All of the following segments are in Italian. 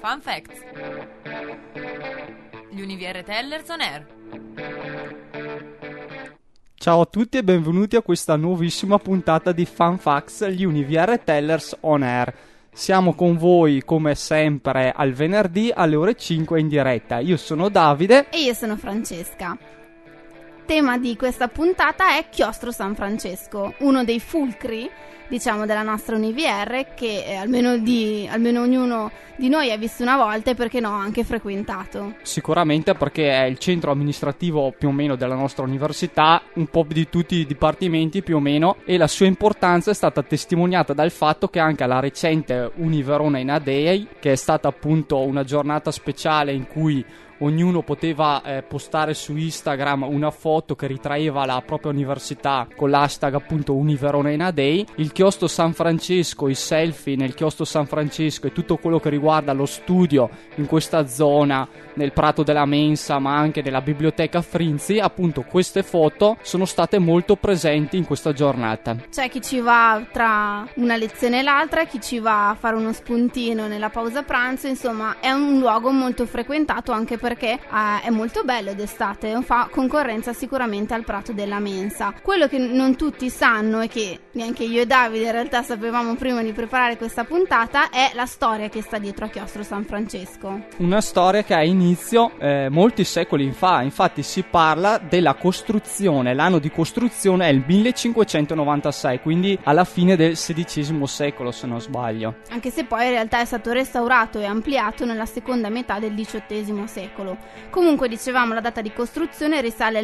Fun Facts. Gli Univiere Tellers on Air. Ciao a tutti e benvenuti a questa nuovissima puntata di Fun Facts, gli Univiere Tellers on Air. Siamo con voi come sempre al venerdì alle ore 5 in diretta. Io sono Davide. E io sono Francesca. Tema di questa puntata è Chiostro San Francesco, uno dei fulcri, diciamo, della nostra UniVR che almeno ognuno di noi ha visto una volta e perché no anche frequentato. Sicuramente perché è il centro amministrativo più o meno della nostra università, un po' di tutti i dipartimenti più o meno, e la sua importanza è stata testimoniata dal fatto che anche alla recente Univerona in A-Day, che è stata appunto una giornata speciale in cui ognuno poteva postare su Instagram una foto che ritraeva la propria università con l'hashtag appunto Univerona in A-Day. Il chiostro San Francesco, i selfie nel chiostro San Francesco e tutto quello che riguarda lo studio in questa zona, nel Prato della Mensa ma anche nella biblioteca Frinzi, appunto queste foto sono state molto presenti in questa giornata. C'è chi ci va tra una lezione e l'altra, chi ci va a fare uno spuntino nella pausa pranzo, insomma è un luogo molto frequentato anche perché è molto bello d'estate, fa concorrenza sicuramente al Prato della Mensa. Quello che non tutti sanno e che neanche io e Davide in realtà sapevamo prima di preparare questa puntata è la storia che sta dietro a Chiostro San Francesco. Una storia che ha inizio molti secoli fa, infatti si parla della costruzione, l'anno di costruzione è il 1596, quindi alla fine del XVI secolo se non sbaglio. Anche se poi in realtà è stato restaurato e ampliato nella seconda metà del XVIII secolo. Comunque dicevamo la data di costruzione risale al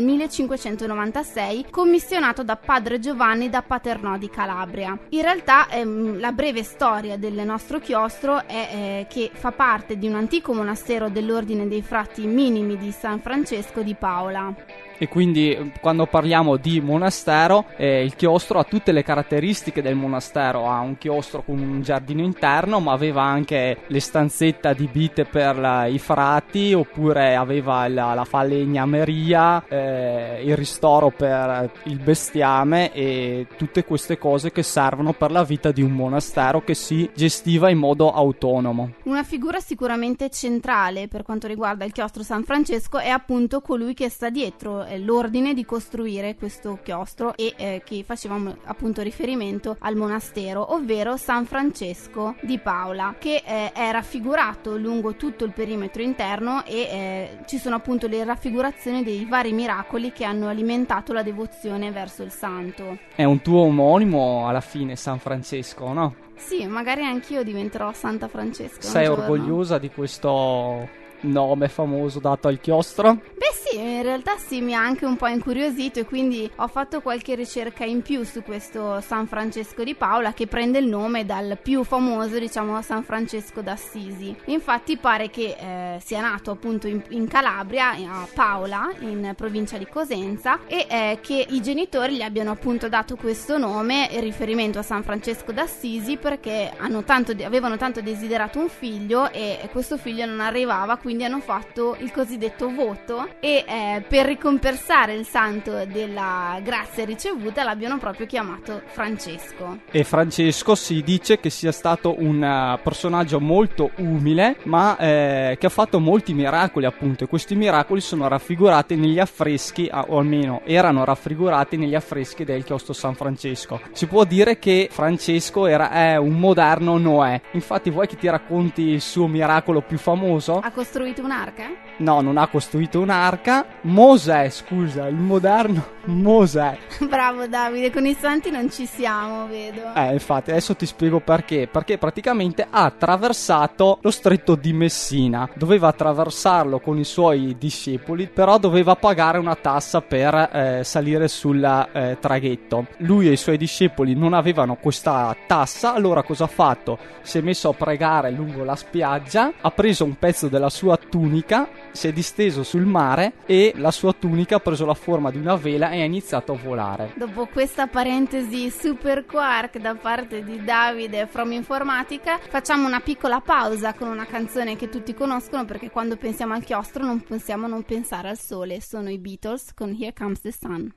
1596, commissionato da padre Giovanni da Paternò di Calabria. In realtà la breve storia del nostro chiostro è che fa parte di un antico monastero dell'ordine dei frati minimi di San Francesco di Paola. E quindi quando parliamo di monastero, il chiostro ha tutte le caratteristiche del monastero, ha un chiostro con un giardino interno, ma aveva anche le stanzette adibite per i frati, oppure aveva la falegnameria, il ristoro per il bestiame e tutte queste cose che servono per la vita di un monastero che si gestiva in modo autonomo. Una figura sicuramente centrale per quanto riguarda il chiostro San Francesco è appunto colui che sta dietro l'ordine di costruire questo chiostro e che facevamo appunto riferimento al monastero, ovvero San Francesco di Paola, che è raffigurato lungo tutto il perimetro interno e ci sono appunto le raffigurazioni dei vari miracoli che hanno alimentato la devozione verso il santo. È un tuo omonimo alla fine, San Francesco, no? Sì, magari anch'io diventerò Santa Francesca. Sei orgogliosa di questo nome famoso dato al chiostro? Beh sì, in realtà sì, mi ha anche un po' incuriosito e quindi ho fatto qualche ricerca in più su questo San Francesco di Paola, che prende il nome dal più famoso, diciamo, San Francesco d'Assisi. Infatti pare che sia nato appunto in Calabria, a Paola, in provincia di Cosenza, e che i genitori gli abbiano appunto dato questo nome in riferimento a San Francesco d'Assisi perché avevano tanto desiderato un figlio e questo figlio non arrivava, quindi hanno fatto il cosiddetto voto e per ricompensare il santo della grazia ricevuta l'abbiano proprio chiamato Francesco. E Francesco si dice che sia stato un personaggio molto umile ma che ha fatto molti miracoli appunto, e questi miracoli sono raffigurati negli affreschi, o almeno erano raffigurati negli affreschi del chiostro San Francesco. Si può dire che Francesco è un moderno Noè. Infatti vuoi che ti racconti il suo miracolo più famoso? Ha costruito un'arca? No, non ha costruito un'arca. Mosè, scusa, il moderno Mosè. Bravo Davide, con i santi non ci siamo, vedo. Infatti, adesso ti spiego perché. Perché praticamente ha attraversato lo stretto di Messina. Doveva attraversarlo con i suoi discepoli, però doveva pagare una tassa per salire sul traghetto. Lui e i suoi discepoli non avevano questa tassa, allora cosa ha fatto? Si è messo a pregare lungo la spiaggia, ha preso un pezzo della sua tunica, si è disteso sul mare e la sua tunica ha preso la forma di una vela e ha iniziato a volare. Dopo questa parentesi super quark da parte di Davide from Informatica, facciamo una piccola pausa con una canzone che tutti conoscono, perché quando pensiamo al chiostro non possiamo non pensare al sole. Sono i Beatles con Here Comes the Sun.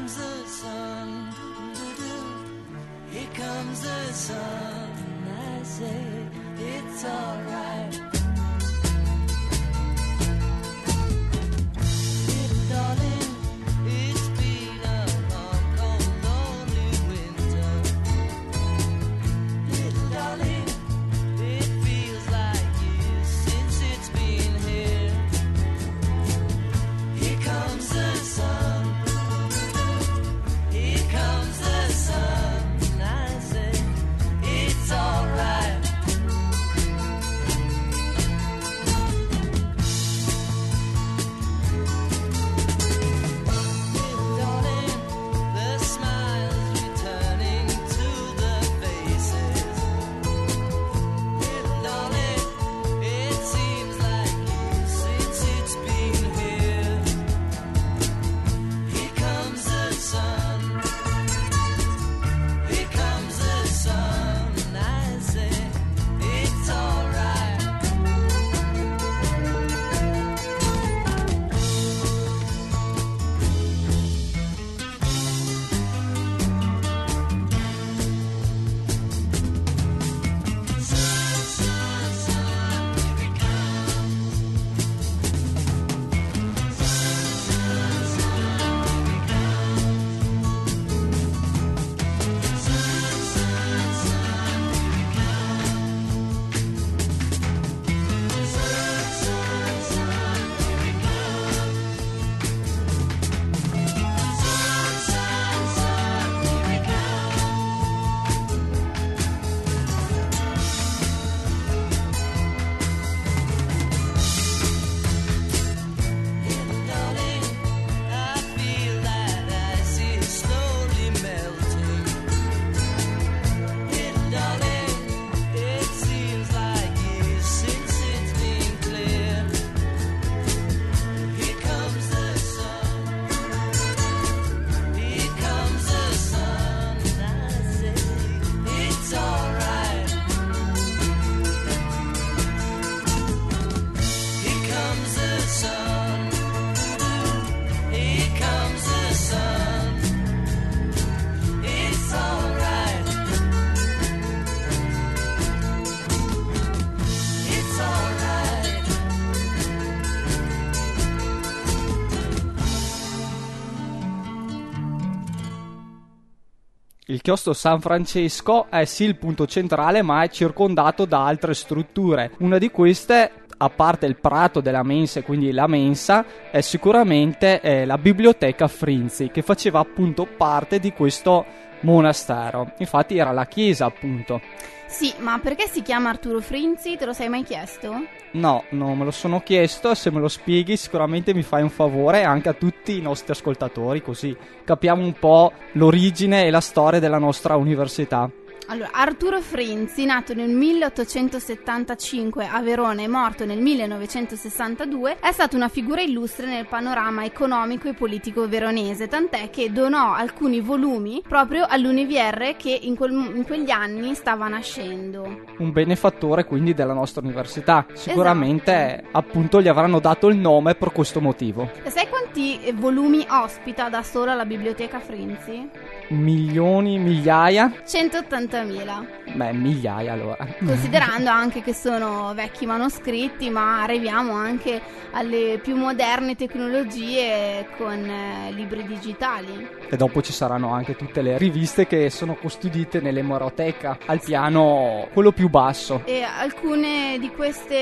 comes the sun, here comes the sun. I say it's alright. Little darling, it's been a long, cold, lonely winter. Little darling, it feels like years since it's been here. Here comes the sun. Here comes the sun. I say it's alright. Little darling, the smiles returning to the faces. Little darling, it seems like years since it's been here. Here comes the sun. Here comes the sun. I say it's alright. Little darling, I feel that ice is slowly melting. Little darling, it seems like years since it's been clear. Here comes the sun. Here comes the sun. I say it's alright. Here comes the sun. Here comes the sun. It's alright. It's alright. Il chiostro San Francesco è sì il punto centrale, ma è circondato da altre strutture. Una di queste, a parte il prato della mensa e quindi la mensa, è sicuramente la biblioteca Frinzi, che faceva appunto parte di questo monastero. Infatti era la chiesa, appunto. Sì, ma perché si chiama Arturo Frinzi? Te lo sei mai chiesto? No, non me lo sono chiesto, se me lo spieghi sicuramente mi fai un favore, anche a tutti i nostri ascoltatori, così capiamo un po' l'origine e la storia della nostra università. Allora, Arturo Frinzi, nato nel 1875 a Verona e morto nel 1962, è stata una figura illustre nel panorama economico e politico veronese, tant'è che donò alcuni volumi proprio all'UniVR che in quegli anni stava nascendo. Un benefattore quindi della nostra università. Sicuramente appunto gli avranno dato il nome per questo motivo. E sai quanti volumi ospita da sola la biblioteca Frinzi? Milioni, migliaia? 180.000. Beh, migliaia allora. Considerando anche che sono vecchi manoscritti, ma arriviamo anche alle più moderne tecnologie con libri digitali. E dopo ci saranno anche tutte le riviste che sono custodite nell'emeroteca, al piano quello più basso. E alcune di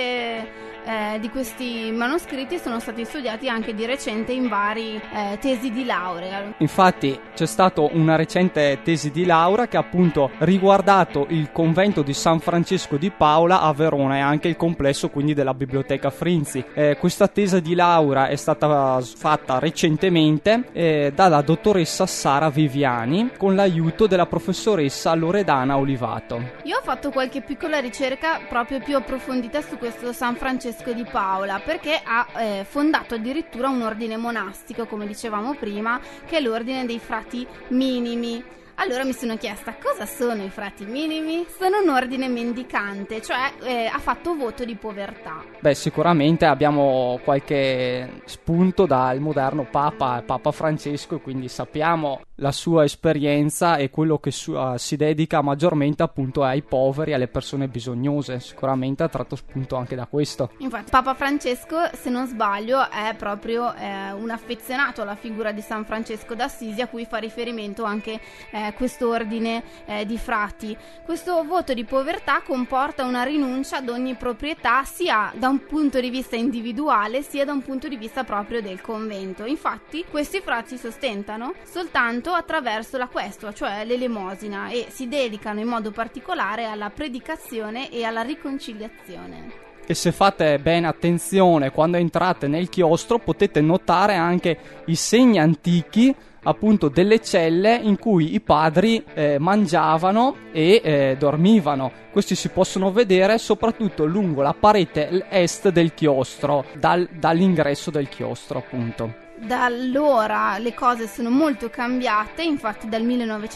questi manoscritti sono stati studiati anche di recente in vari tesi di laurea. Infatti c'è stata una recente tesi di laurea che ha appunto riguardato il convento di San Francesco di Paola a Verona e anche il complesso quindi della biblioteca Frinzi. Questa tesi di laurea è stata fatta recentemente dalla dottoressa Sara Viviani con l'aiuto della professoressa Loredana Olivato. Io ho fatto qualche piccola ricerca proprio più approfondita su questo San Francesco di Paola, perché ha fondato addirittura un ordine monastico, come dicevamo prima, che è l'ordine dei frati minimi. Allora mi sono chiesta cosa sono i frati minimi? Sono un ordine mendicante, cioè ha fatto voto di povertà. Beh, sicuramente abbiamo qualche spunto dal moderno Papa Francesco, e quindi sappiamo la sua esperienza e quello che si dedica maggiormente appunto ai poveri, alle persone bisognose. Sicuramente ha tratto spunto anche da questo. Infatti Papa Francesco, se non sbaglio, è proprio un affezionato alla figura di San Francesco d'Assisi, a cui fa riferimento anche questo ordine di frati. Questo voto di povertà comporta una rinuncia ad ogni proprietà, sia da un punto di vista individuale sia da un punto di vista proprio del convento. Infatti questi frati si sostentano soltanto attraverso la questua, cioè l'elemosina, e si dedicano in modo particolare alla predicazione e alla riconciliazione. E se fate bene attenzione quando entrate nel chiostro potete notare anche i segni antichi appunto delle celle in cui i padri mangiavano e dormivano. Questi si possono vedere soprattutto lungo la parete est del chiostro, dall'ingresso del chiostro appunto. Da allora le cose sono molto cambiate, infatti dal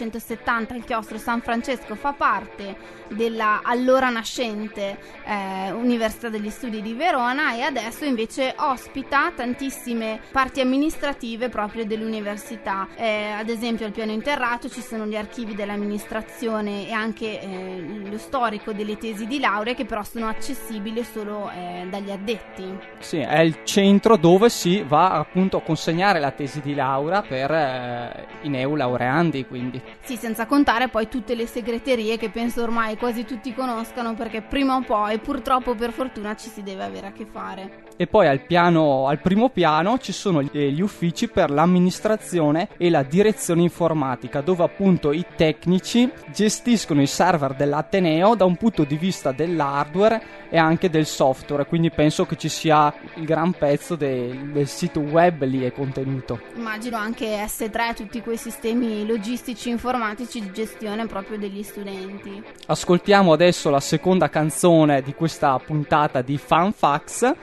1970 il chiostro San Francesco fa parte della allora nascente Università degli Studi di Verona, e adesso invece ospita tantissime parti amministrative proprio dell'università. Ad esempio al piano interrato ci sono gli archivi dell'amministrazione e anche lo storico delle tesi di laurea, che però sono accessibili solo dagli addetti. Sì, è il centro dove si va appunto a consegnare la tesi di laurea per i neolaureandi, quindi. Sì, senza contare poi tutte le segreterie che penso ormai quasi tutti conoscano, perché prima o poi, purtroppo per fortuna, ci si deve avere a che fare. E poi al primo piano ci sono gli uffici per l'amministrazione e la direzione informatica, dove appunto i tecnici gestiscono i server dell'Ateneo da un punto di vista dell'hardware e anche del software, quindi penso che ci sia il gran pezzo del sito web lì è contenuto. Immagino anche S3, tutti quei sistemi logistici informatici di gestione proprio degli studenti. Ascoltiamo adesso la seconda canzone di questa puntata di Fanfax.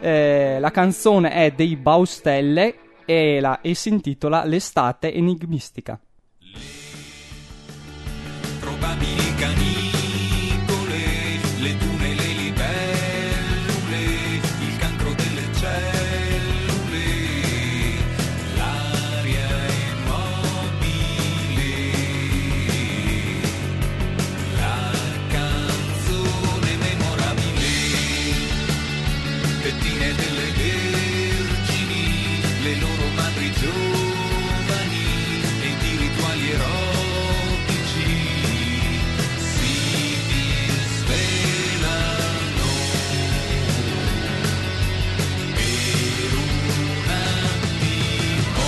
La canzone è dei Baustelle e si intitola L'estate enigmistica. Probabili canicole, le dune, le libellule, il cancro delle cellule, l'aria immobile, la canzone memorabile, pettine delle vergini, le loro madri giovani e di rituali erotici si disvelano per un attimo.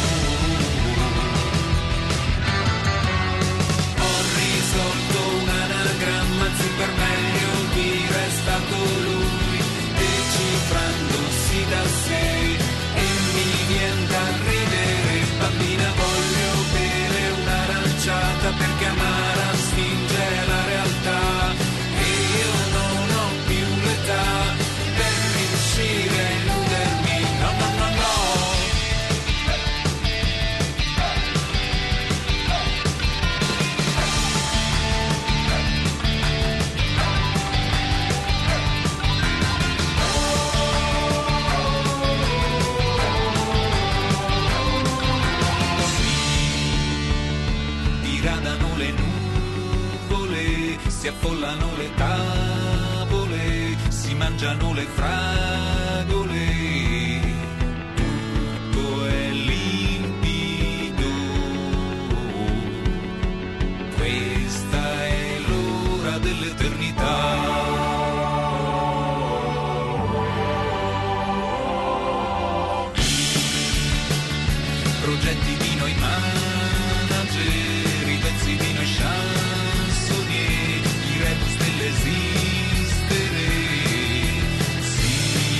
Ho risolto un anagramma, anzi per meglio dire è stato lui, decifrandosi da sé, e mi vien da ridere. Bambina, voglio bere un'aranciata perché amara spinge la realtà, e io non ho più l'età per riuscire a illudermi. No, no, no, no. Diradano le nuvole, si affollano le tavole, si mangiano le fragole, tutto è limpido. Questa è l'ora dell'eternità. Progetti di noi manager, i pezzi di noi chansonnier, i rebus dell'esistere si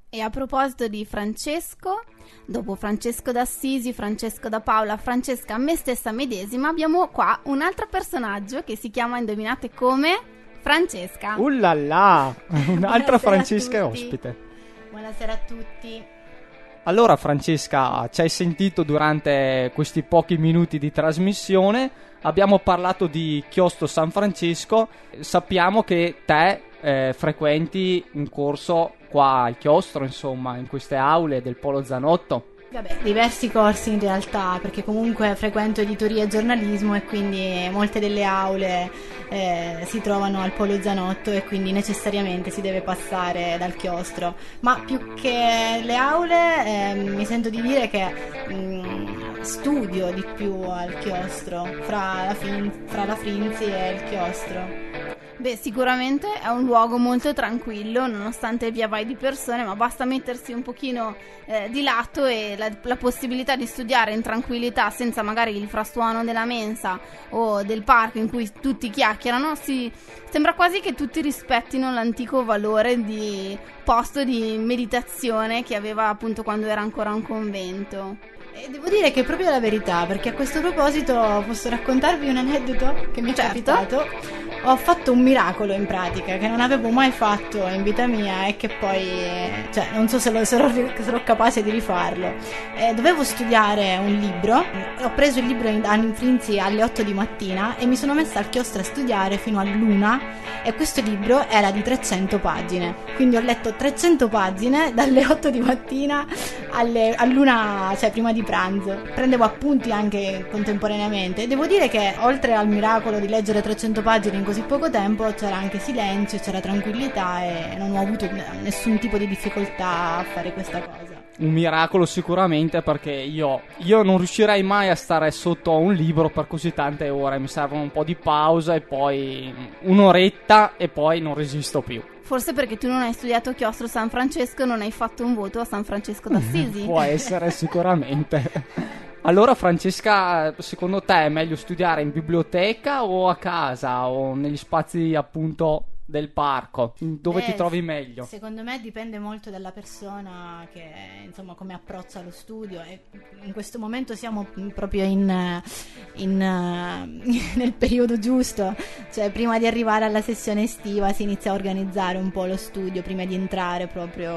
E a proposito di Francesco, dopo Francesco d'Assisi, Francesco da Paola, Francesca, me stessa medesima, abbiamo qua un altro personaggio che si chiama, indovinate come? Francesca. Ullala, un'altra Buonasera Francesca è a tutti. ospite. Buonasera a tutti. Allora Francesca, ci hai sentito durante questi pochi minuti di trasmissione, abbiamo parlato di Chiostro San Francesco, sappiamo che te frequenti un corso qua al Chiostro, insomma, in queste aule del Polo Zanotto. Vabbè, diversi corsi in realtà, perché comunque frequento editoria e giornalismo e quindi molte delle aule si trovano al Polo Zanotto e quindi necessariamente si deve passare dal chiostro. Ma più che le aule mi sento di dire che studio di più al chiostro, fra la Frinzi e il chiostro. Beh, sicuramente è un luogo molto tranquillo, nonostante via vai di persone, ma basta mettersi un pochino di lato e la possibilità di studiare in tranquillità senza magari il frastuono della mensa o del parco in cui tutti chiacchierano, sembra quasi che tutti rispettino l'antico valore di posto di meditazione che aveva appunto quando era ancora un convento. E devo dire che è proprio la verità, perché a questo proposito posso raccontarvi un aneddoto che mi è capitato. Ho fatto un miracolo in pratica che non avevo mai fatto in vita mia e che poi, cioè, non so se sarò capace di rifarlo. Dovevo studiare un libro, ho preso il libro in Frinzi alle 8 di mattina e mi sono messa al chiostro a studiare fino all'1 e questo libro era di 300 pagine. Quindi ho letto 300 pagine dalle 8 di mattina all'1, cioè prima di pranzo. Prendevo appunti anche contemporaneamente. Devo dire che oltre al miracolo di leggere 300 pagine in così poco tempo c'era anche silenzio, c'era tranquillità e non ho avuto nessun tipo di difficoltà a fare questa cosa. Un miracolo sicuramente, perché io non riuscirei mai a stare sotto a un libro per così tante ore, mi servono un po' di pausa e poi un'oretta e poi non resisto più. Forse perché tu non hai studiato Chiostro San Francesco, non hai fatto un voto a San Francesco d'Assisi. Può essere sicuramente. Allora Francesca, secondo te è meglio studiare in biblioteca o a casa o negli spazi appunto del parco? Dove ti trovi meglio? Secondo me dipende molto dalla persona che, insomma, come approccia lo studio e in questo momento siamo proprio nel periodo giusto, cioè prima di arrivare alla sessione estiva si inizia a organizzare un po' lo studio prima di entrare proprio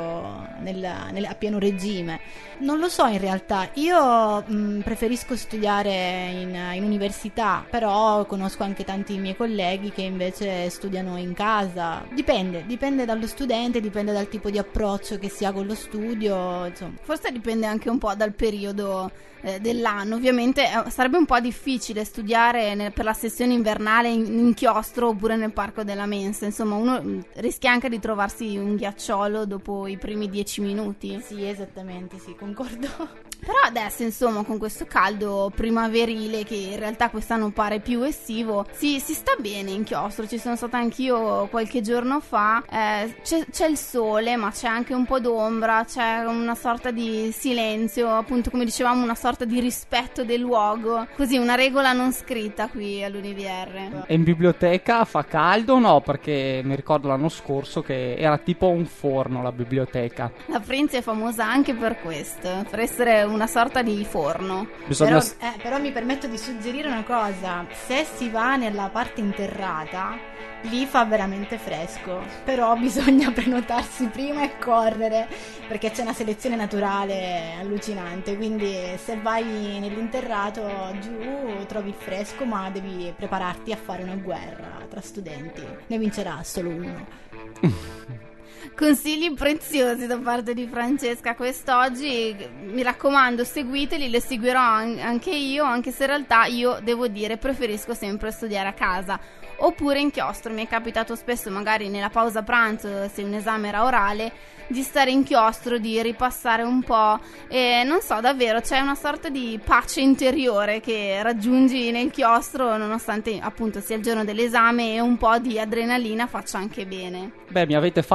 a pieno regime. Non lo so in realtà, io preferisco studiare in università, però conosco anche tanti miei colleghi che invece studiano in casa. Dipende dallo studente, dipende dal tipo di approccio che si ha con lo studio, insomma. Forse dipende anche un po' dal periodo dell'anno. Ovviamente sarebbe un po' difficile studiare per la sessione invernale in chiostro oppure nel parco della mensa. Insomma, uno rischia anche di trovarsi un ghiacciolo dopo i primi 10 minuti. Sì, esattamente, sì, concordo. Però adesso, insomma, con questo caldo primaverile che in realtà quest'anno pare più estivo, si sta bene in chiostro. Ci sono stata anch'io qualche giorno fa. C'è il sole, ma c'è anche un po' d'ombra, c'è una sorta di silenzio, appunto, come dicevamo, una sorta di rispetto del luogo. Così, una regola non scritta qui all'UniVR. E in biblioteca fa caldo o no? Perché mi ricordo l'anno scorso che era tipo un forno la biblioteca. La Frinzi è famosa anche per questo, per essere una sorta di forno. Bisogna... Però mi permetto di suggerire una cosa: se si va nella parte interrata, lì fa veramente fresco, però bisogna prenotarsi prima e correre perché c'è una selezione naturale allucinante, quindi se vai nell'interrato giù trovi il fresco, ma devi prepararti a fare una guerra tra studenti, ne vincerà solo uno. Consigli preziosi da parte di Francesca quest'oggi, mi raccomando, seguiteli, le seguirò anche io, anche se in realtà io devo dire preferisco sempre studiare a casa oppure in chiostro. Mi è capitato spesso, magari nella pausa pranzo, se un esame era orale, di stare in chiostro, di ripassare un po' e non so, davvero c'è una sorta di pace interiore che raggiungi nel chiostro, nonostante appunto sia il giorno dell'esame e un po' di adrenalina faccia anche bene. Beh, mi avete fatto voglia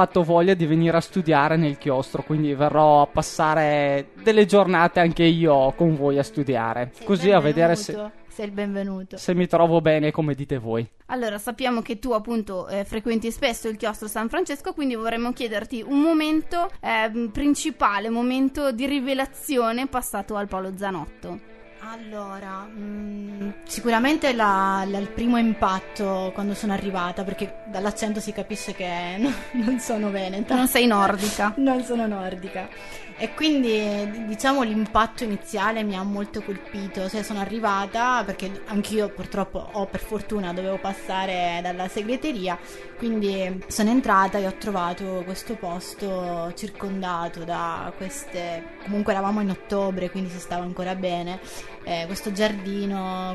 voglia di venire a studiare nel chiostro, quindi verrò a passare delle giornate anche io con voi a studiare, Sei così a vedere sei il benvenuto. se mi trovo bene come dite voi. Allora, sappiamo che tu appunto frequenti spesso il chiostro San Francesco, quindi vorremmo chiederti un momento principale, momento di rivelazione passato al Paolo Zanotto. Allora, sicuramente il primo impatto quando sono arrivata, perché dall'accento si capisce che non sono veneta. Non sei nordica. Non sono nordica. E quindi diciamo l'impatto iniziale mi ha molto colpito, cioè sono arrivata perché anch'io purtroppo per fortuna dovevo passare dalla segreteria, quindi sono entrata e ho trovato questo posto circondato da queste, comunque eravamo in ottobre quindi si stava ancora bene, questo giardino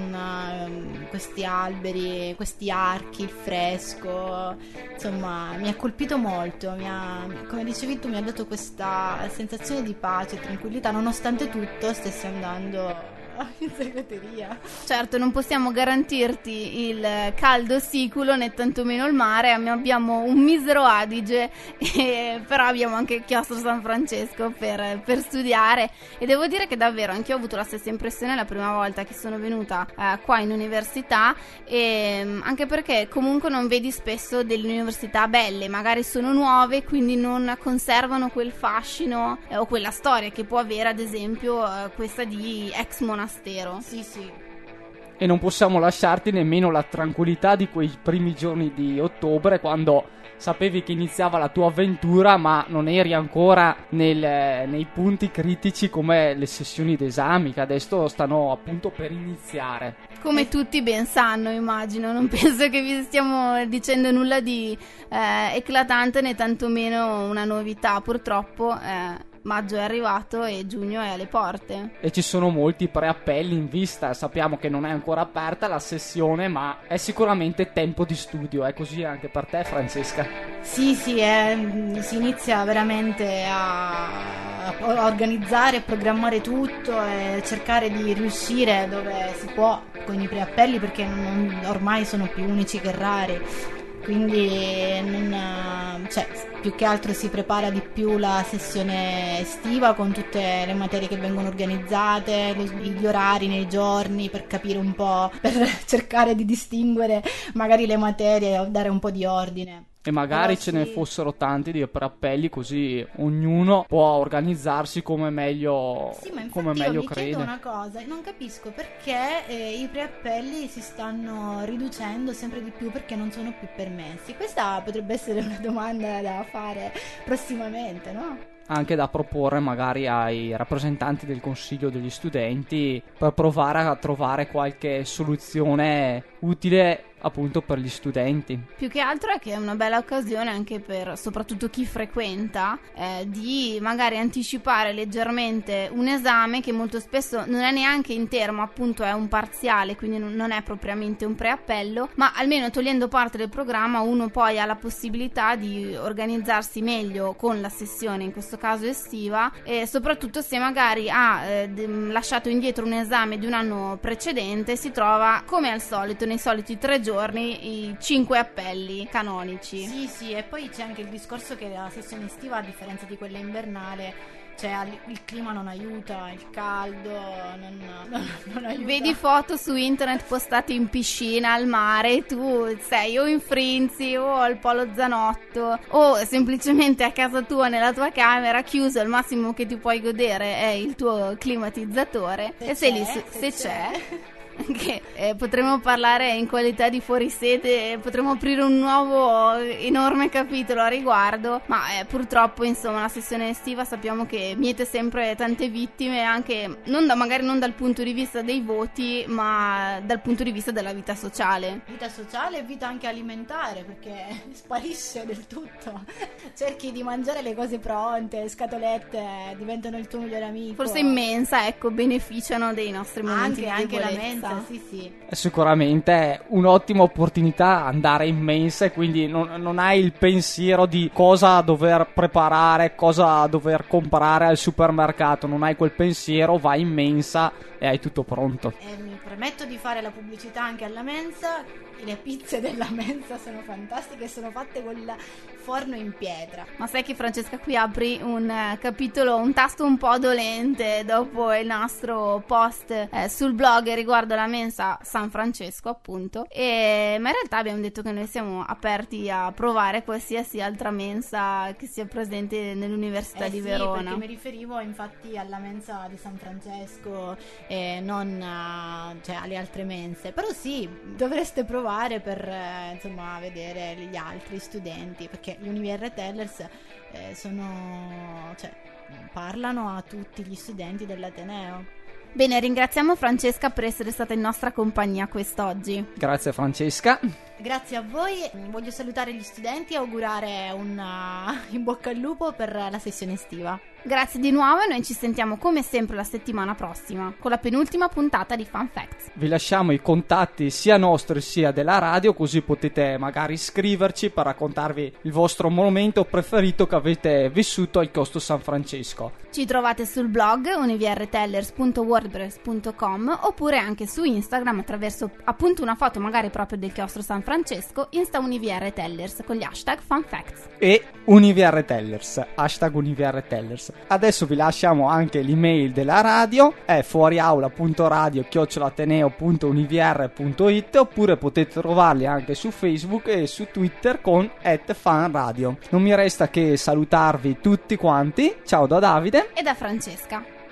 con questi alberi, questi archi, il fresco, insomma mi ha colpito molto, come dicevi tu mi ha dato questa sensazione di pace e tranquillità nonostante tutto stessi andando in segreteria. Certo, non possiamo garantirti il caldo siculo né tantomeno il mare, abbiamo un misero Adige, però abbiamo anche il chiostro San Francesco per studiare, e devo dire che davvero anch'io ho avuto la stessa impressione la prima volta che sono venuta qua in università, e anche perché comunque non vedi spesso delle università belle, magari sono nuove quindi non conservano quel fascino o quella storia che può avere ad esempio questa di ex monastero. Sì, sì. E non possiamo lasciarti nemmeno la tranquillità di quei primi giorni di ottobre, quando sapevi che iniziava la tua avventura ma non eri ancora nei punti critici come le sessioni d'esami che adesso stanno appunto per iniziare. Come tutti ben sanno, immagino, non penso che vi stiamo dicendo nulla di eclatante né tantomeno una novità. Purtroppo maggio è arrivato e giugno è alle porte. E ci sono molti preappelli in vista, sappiamo che non è ancora aperta la sessione ma è sicuramente tempo di studio, è così anche per te Francesca? Sì, si inizia veramente a organizzare, programmare tutto e cercare di riuscire dove si può con i preappelli, perché ormai sono più unici che rari. Quindi più che altro si prepara di più la sessione estiva con tutte le materie che vengono organizzate, gli orari nei giorni, per capire un po', per cercare di distinguere magari le materie o dare un po' di ordine. E magari Però ce ne fossero tanti di preappelli, così ognuno può organizzarsi come meglio, Sì, ma infatti come meglio io mi crede. chiedo una cosa, non capisco perché i preappelli si stanno riducendo sempre di più, perché non sono più permessi. Questa potrebbe essere una domanda da fare prossimamente, no? Anche da proporre magari ai rappresentanti del consiglio degli studenti per provare a trovare qualche soluzione utile appunto per gli studenti. Più che altro è che è una bella occasione anche per soprattutto chi frequenta di magari anticipare leggermente un esame che molto spesso non è neanche intero, ma appunto è un parziale, quindi non è propriamente un preappello, ma almeno togliendo parte del programma uno poi ha la possibilità di organizzarsi meglio con la sessione, in questo caso estiva, e soprattutto se magari ha lasciato indietro un esame di un anno precedente, si trova come al solito nei soliti 3 giorni i 5 appelli canonici. Sì, sì, e poi c'è anche il discorso che la sessione estiva, a differenza di quella invernale, cioè il clima non aiuta, il caldo non aiuta. Vedi foto su internet postate in piscina, al mare, e tu sei o in Frinzi o al Polo Zanotto o semplicemente a casa tua nella tua camera chiuso, al massimo che ti puoi godere è il tuo climatizzatore, e sei lì se c'è. Che potremmo parlare in qualità di fuorisede, potremmo aprire un nuovo enorme capitolo a riguardo, ma purtroppo insomma la sessione estiva sappiamo che miete sempre tante vittime, anche magari non dal punto di vista dei voti, ma dal punto di vista della vita sociale E vita anche alimentare, perché sparisce del tutto. Cerchi di mangiare le cose pronte, scatolette diventano il tuo migliore amico. forse immensa, ecco, beneficiano dei nostri momenti anche di la debolezza. mensa, sì. È sicuramente un'ottima opportunità andare in mensa, e quindi non hai il pensiero di cosa dover preparare, cosa dover comprare al supermercato, non hai quel pensiero, vai in mensa e hai tutto pronto. E mi permetto di fare la pubblicità anche alla mensa. Le pizze della mensa sono fantastiche, sono fatte con il forno in pietra. Ma sai che Francesca qui apri un capitolo, un tasto un po' dolente dopo il nostro post sul blog riguardo la mensa San Francesco, appunto. Ma in realtà abbiamo detto che noi siamo aperti a provare qualsiasi altra mensa che sia presente nell'Università di Sì, Verona. perché mi riferivo infatti alla mensa di San Francesco e non cioè, alle altre mense. Però sì, dovreste provare per insomma vedere gli altri studenti, perché gli UniVR Tellers parlano a tutti gli studenti dell'Ateneo. Bene, ringraziamo Francesca per essere stata in nostra compagnia quest'oggi. Grazie Francesca. Grazie a voi, voglio salutare gli studenti e augurare un in bocca al lupo per la sessione estiva. Grazie di nuovo e noi ci sentiamo come sempre la settimana prossima con la penultima puntata di Fun Facts. Vi lasciamo i contatti sia nostri sia della radio, così potete magari scriverci per raccontarvi il vostro momento preferito che avete vissuto al Costo San Francesco. Ci trovate sul blog univrtellers.wordpress.com oppure anche su Instagram attraverso appunto una foto magari proprio del Chiostro San Francesco, Insta UniVR Tellers con gli hashtag Fun Facts. E UniVR Tellers, hashtag UniVR Tellers. Adesso vi lasciamo anche l'email della radio, è fuoriaula.radio@ateneo.univr.it, oppure potete trovarli anche su Facebook e su Twitter con @fanradio. Non mi resta che salutarvi tutti quanti. Ciao da Davide E da Francesca.